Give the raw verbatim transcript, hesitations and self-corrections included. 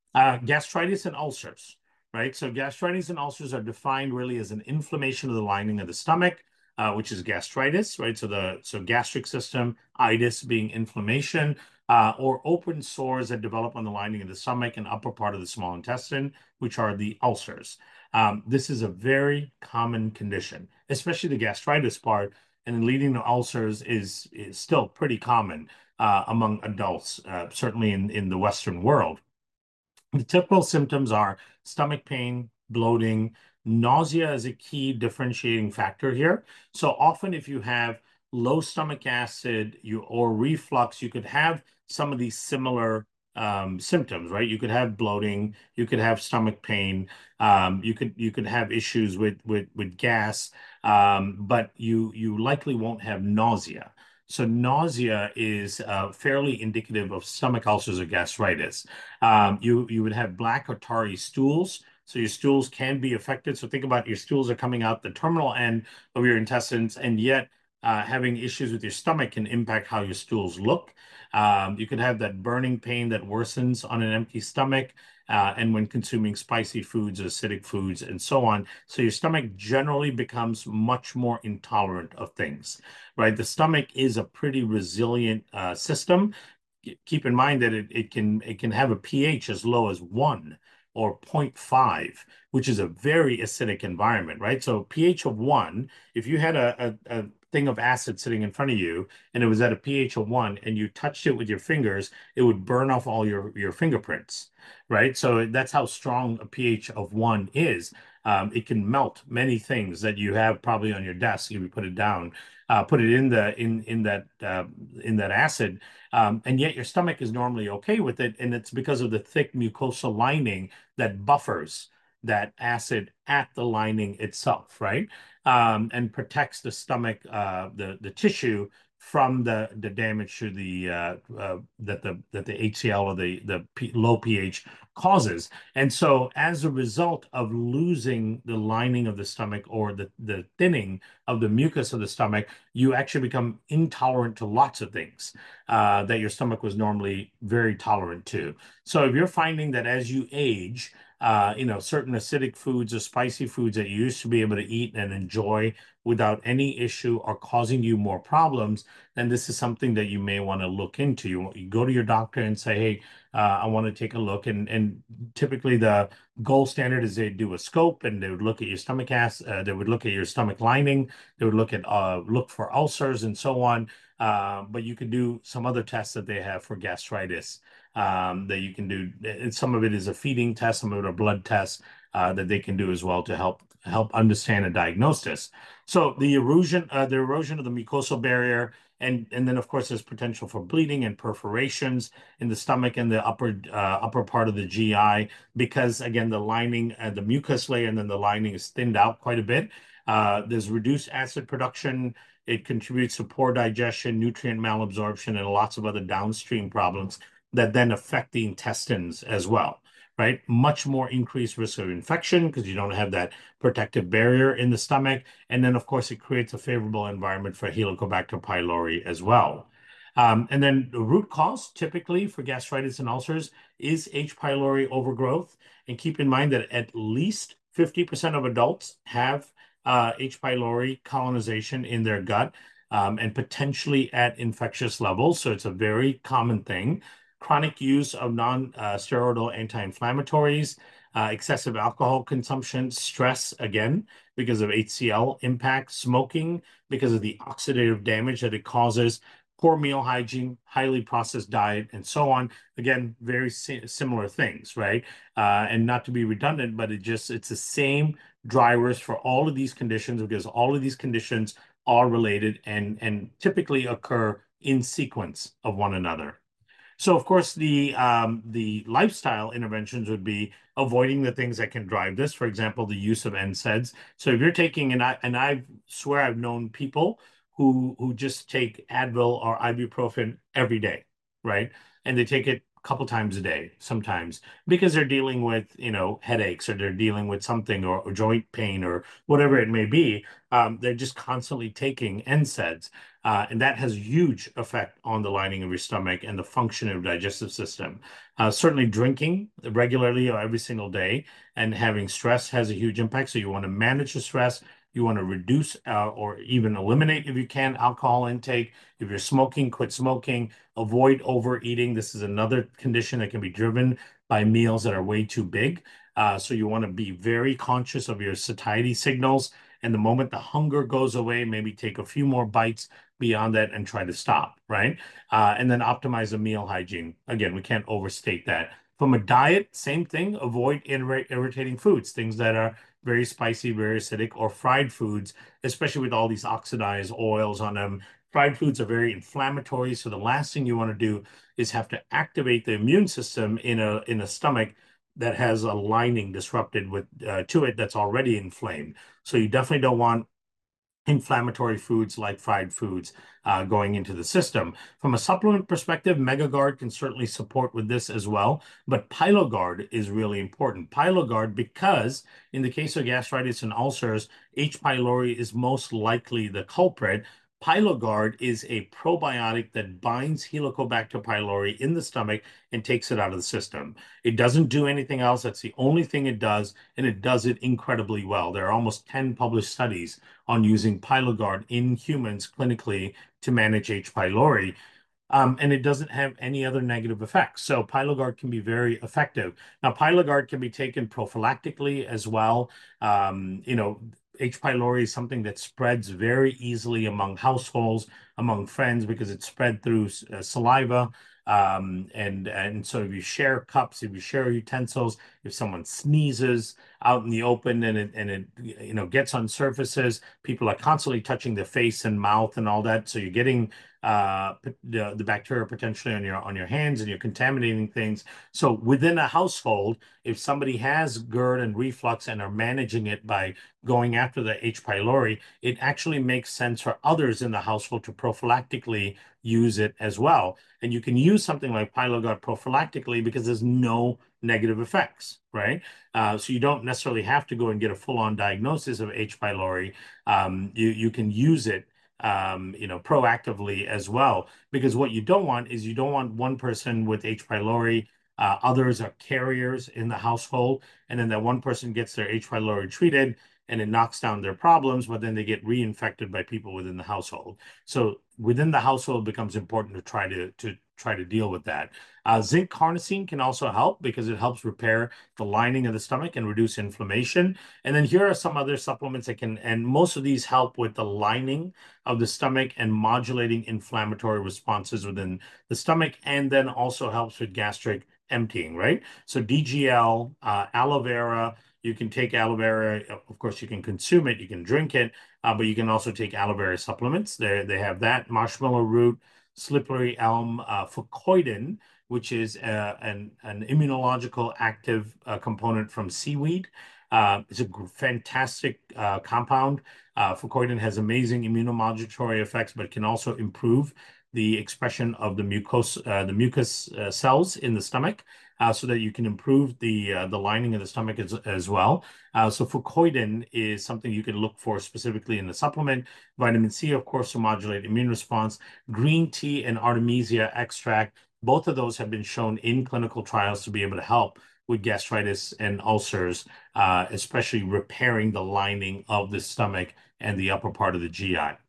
Uh, gastritis and ulcers, right? So gastritis and ulcers are defined really as an inflammation of the lining of the stomach, uh, which is gastritis, right? So the so gastric system, itis being inflammation, uh, or open sores that develop on the lining of the stomach and upper part of the small intestine, which are the ulcers. Um, this is a very common condition, especially the gastritis part, and leading to ulcers is is still pretty common uh, among adults, uh, certainly in in the Western world. The typical symptoms are stomach pain, bloating, nausea is a key differentiating factor here. So often if you have low stomach acid you or reflux, you could have some of these similar um, symptoms, right? You could have bloating, you could have stomach pain, um, you could you could have issues with with with gas, um, but you you likely won't have nausea. So nausea is uh, fairly indicative of stomach ulcers or gastritis. Um, you you would have black or tarry stools. So your stools can be affected. So think about your stools are coming out the terminal end of your intestines, and yet uh, having issues with your stomach can impact how your stools look. Um, you could have that burning pain that worsens on an empty stomach, uh, and when consuming spicy foods, acidic foods, and so on. So your stomach generally becomes much more intolerant of things, right? The stomach is a pretty resilient uh, system. Keep in mind that it, it can it can have a pH as low as one or zero point five, which is a very acidic environment, right? So pH of one, if you had a, a, a thing of acid sitting in front of you and it was at a pH of one and you touched it with your fingers, it would burn off all your, your fingerprints, right? So that's how strong a pH of one is. Um, it can melt many things that you have probably on your desk if you put it down, uh, put it in the in in that uh, in that acid, um, and yet your stomach is normally okay with it, and it's because of the thick mucosal lining that buffers that acid at the lining itself, right? Um, and protects the stomach, uh, the the tissue from the the damage to the uh, uh, that the that the H C L or the the P low pH causes. And so, as a result of losing the lining of the stomach or the the thinning of the mucus of the stomach, you actually become intolerant to lots of things uh, that your stomach was normally very tolerant to. So if you're finding that as you age, uh, you know, certain acidic foods or spicy foods that you used to be able to eat and enjoy without any issue are causing you more problems, then this is something that you may want to look into. You, you go to your doctor and say, hey, uh, I want to take a look. And, and typically the gold standard is they do a scope and they would look at your stomach acid, uh, they would look at your stomach lining, they would look at uh, look for ulcers and so on. Uh, but you could do some other tests that they have for gastritis um, that you can do. And some of it is a feeding test, some of it are blood tests uh, that they can do as well to help help understand and diagnose this. So the erosion, uh, the erosion of the mucosal barrier, and and then of course there's potential for bleeding and perforations in the stomach and the upper uh, upper part of the G I because again the lining, uh, the mucus layer, and then the lining is thinned out quite a bit. Uh, there's reduced acid production. It contributes to poor digestion, nutrient malabsorption, and lots of other downstream problems that then affect the intestines as well, right? Much more increased risk of infection because you don't have that protective barrier in the stomach. And then, of course, it creates a favorable environment for Helicobacter pylori as well. Um, and then the root cause typically for gastritis and ulcers is H. pylori overgrowth. And keep in mind that at least fifty percent of adults have uh, H. pylori colonization in their gut um, and potentially at infectious levels. So it's a very common thing. Chronic use of non-steroidal anti-inflammatories, uh, excessive alcohol consumption, stress, again, because of H C L impact, smoking, because of the oxidative damage that it causes, poor meal hygiene, highly processed diet, and so on. Again, very si similar things, right? Uh, and not to be redundant, but it just, it's the same drivers for all of these conditions because all of these conditions are related and, and typically occur in sequence of one another. So of course the um, the lifestyle interventions would be avoiding the things that can drive this. For example, the use of N SAIDs. So if you're taking and I and I swear I've known people who who just take Advil or ibuprofen every day, right? And they take it a couple times a day sometimes because they're dealing with, you know, headaches or they're dealing with something or, or joint pain or whatever it may be. Um, they're just constantly taking N SAIDs. Uh, and that has huge effect on the lining of your stomach and the function of your digestive system. Uh, certainly drinking regularly or every single day and having stress has a huge impact. So you want to manage the stress. You want to reduce uh, or even eliminate, if you can, alcohol intake. If you're smoking, quit smoking. Avoid overeating. This is another condition that can be driven by meals that are way too big. Uh, so you want to be very conscious of your satiety signals. And the moment the hunger goes away, maybe take a few more bites beyond that and try to stop, right? Uh, and then optimize the meal hygiene. Again, we can't overstate that. From a diet, same thing. Avoid irri irritating foods, things that are very spicy, very acidic, or fried foods, especially with all these oxidized oils on them. Fried foods are very inflammatory. So the last thing you want to do is have to activate the immune system in a in a stomach that has a lining disrupted with uh, to it that's already inflamed. So you definitely don't want inflammatory foods like fried foods uh, going into the system. From a supplement perspective, Megagard can certainly support with this as well, but Pyloguard is really important. Pyloguard, because in the case of gastritis and ulcers, H. pylori is most likely the culprit. Pyloguard is a probiotic that binds Helicobacter pylori in the stomach and takes it out of the system. It doesn't do anything else. That's the only thing it does, and it does it incredibly well. There are almost ten published studies on using Pyloguard in humans clinically to manage H. pylori. Um, and it doesn't have any other negative effects. So Pyloguard can be very effective. Now, Pyloguard can be taken prophylactically as well. Um, you know, H. pylori is something that spreads very easily among households, among friends, because it's spread through uh, saliva. Um, and, and so if you share cups, if you share utensils, if someone sneezes out in the open and it, and it, you know, gets on surfaces, people are constantly touching their face and mouth and all that. So you're getting uh, the, the bacteria potentially on your, on your hands and you're contaminating things. So within a household, if somebody has GERD and reflux and are managing it by going after the H. pylori, it actually makes sense for others in the household to prophylactically use it as well. And you can use something like Pyloguard prophylactically because there's no negative effects, right? Uh, so you don't necessarily have to go and get a full-on diagnosis of H. pylori. Um, you, you can use it um, you know, proactively as well, because what you don't want is you don't want one person with H. pylori, uh, others are carriers in the household, and then that one person gets their H. pylori treated and it knocks down their problems, but then they get reinfected by people within the household. So within the household, it becomes important to try to, to try to deal with that. Uh, zinc carnosine can also help because it helps repair the lining of the stomach and reduce inflammation. And then here are some other supplements that can, and most of these help with the lining of the stomach and modulating inflammatory responses within the stomach, and then also helps with gastric emptying, right? So D G L, uh, aloe vera. You can take aloe vera, of course, you can consume it, you can drink it, uh, but you can also take aloe vera supplements. They they have that, marshmallow root, slippery elm, uh, fucoidan, which is uh, an, an immunological active uh, component from seaweed. Uh, it's a fantastic uh, compound. Uh, fucoidan has amazing immunomodulatory effects, but can also improve the expression of the mucus, uh, the mucus uh, cells in the stomach, uh, so that you can improve the uh, the lining of the stomach as, as well. Uh, so fucoidan is something you can look for specifically in the supplement. Vitamin C, of course, to modulate immune response. Green tea and Artemisia extract, both of those have been shown in clinical trials to be able to help with gastritis and ulcers, uh, especially repairing the lining of the stomach and the upper part of the G I.